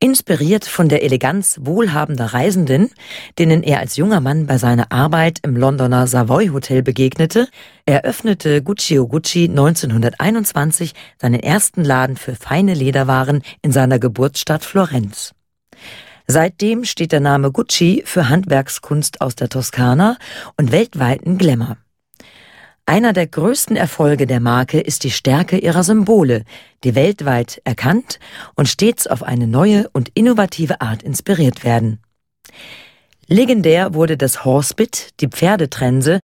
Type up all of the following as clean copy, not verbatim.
Inspiriert von der Eleganz wohlhabender Reisenden, denen er als junger Mann bei seiner Arbeit im Londoner Savoy Hotel begegnete, eröffnete Guccio Gucci 1921 seinen ersten Laden für feine Lederwaren in seiner Geburtsstadt Florenz. Seitdem steht der Name Gucci für Handwerkskunst aus der Toskana und weltweiten Glamour. Einer der größten Erfolge der Marke ist die Stärke ihrer Symbole, die weltweit erkannt und stets auf eine neue und innovative Art inspiriert werden. Legendär wurde das Horsebit, die Pferdetrense,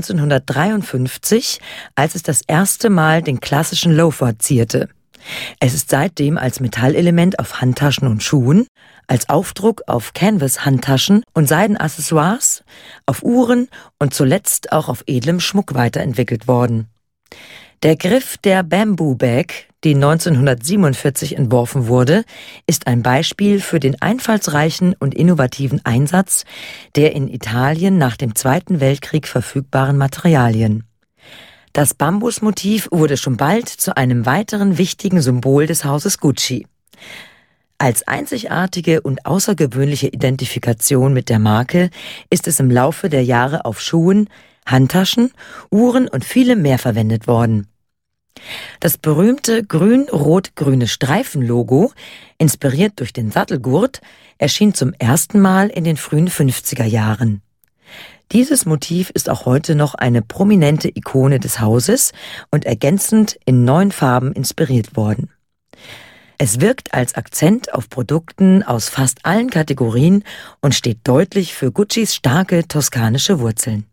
1953, als es das erste Mal den klassischen Loafer zierte. Es ist seitdem als Metallelement auf Handtaschen und Schuhen, als Aufdruck auf Canvas-Handtaschen und Seidenaccessoires, auf Uhren und zuletzt auch auf edlem Schmuck weiterentwickelt worden. Der Griff der Bamboo Bag, die 1947 entworfen wurde, ist ein Beispiel für den einfallsreichen und innovativen Einsatz der in Italien nach dem Zweiten Weltkrieg verfügbaren Materialien. Das Bambusmotiv wurde schon bald zu einem weiteren wichtigen Symbol des Hauses Gucci. Als einzigartige und außergewöhnliche Identifikation mit der Marke ist es im Laufe der Jahre auf Schuhen, Handtaschen, Uhren und vielem mehr verwendet worden. Das berühmte grün-rot-grüne Streifenlogo, inspiriert durch den Sattelgurt, erschien zum ersten Mal in den frühen 50er Jahren. Dieses Motiv ist auch heute noch eine prominente Ikone des Hauses und ergänzend in 9 Farben inspiriert worden. Es wirkt als Akzent auf Produkten aus fast allen Kategorien und steht deutlich für Guccis starke toskanische Wurzeln.